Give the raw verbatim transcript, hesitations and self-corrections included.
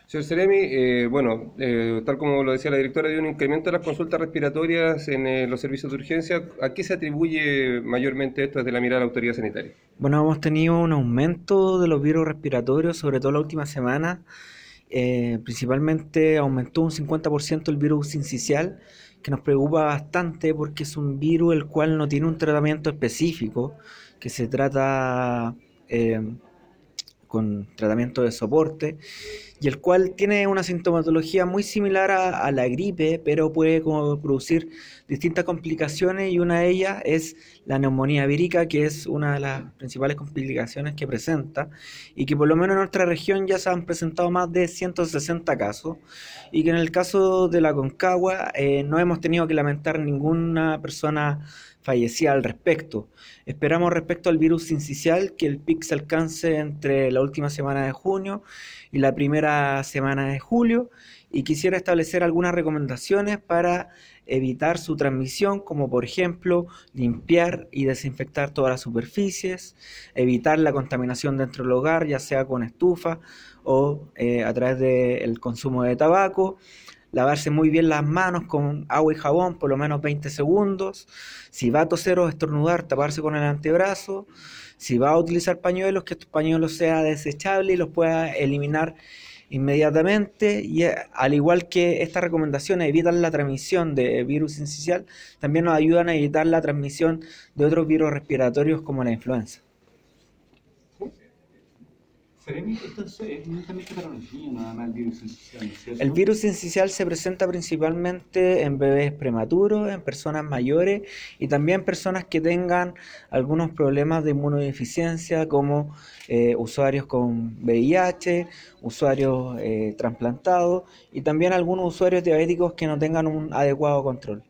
Señor Seremi, eh, bueno, eh, tal como lo decía la directora, hay un incremento de las consultas respiratorias en eh, los servicios de urgencia. ¿A qué se atribuye mayormente esto desde la mirada de la autoridad sanitaria? Bueno, hemos tenido un aumento de los virus respiratorios, sobre todo la última semana. Eh, principalmente aumentó un cincuenta por ciento el virus sincicial, que nos preocupa bastante porque es un virus el cual no tiene un tratamiento específico, que se trata eh, con tratamiento de soporte y el cual tiene una sintomatología muy similar a, a la gripe, pero puede como producir distintas complicaciones y una de ellas es la neumonía vírica, que es una de las principales complicaciones que presenta y que por lo menos en nuestra región ya se han presentado más de ciento sesenta casos y que en el caso de la Concagua eh, no hemos tenido que lamentar ninguna persona fallecida al respecto. Esperamos respecto al virus sincicial que el pic se alcance entre la última semana de junio y la primera semana de julio y quisiera establecer algunas recomendaciones para evitar su transmisión, como por ejemplo limpiar y desinfectar todas las superficies, evitar la contaminación dentro del hogar, ya sea con estufa o eh, a través del consumo de tabaco, lavarse muy bien las manos con agua y jabón por lo menos veinte segundos, si va a toser o estornudar, taparse con el antebrazo, si va a utilizar pañuelos, que estos pañuelos sean desechables y los pueda eliminar inmediatamente. Y eh, al igual que estas recomendaciones evitan la transmisión de virus sincicial, también nos ayudan a evitar la transmisión de otros virus respiratorios como la influenza. Seremi, esto es, es únicamente para los niños, nada más el virus esencial, ¿no es El cierto? virus sincicial se presenta principalmente en bebés prematuros, en personas mayores y también personas que tengan algunos problemas de inmunodeficiencia como eh, usuarios con V I H, usuarios eh, trasplantados y también algunos usuarios diabéticos que no tengan un adecuado control.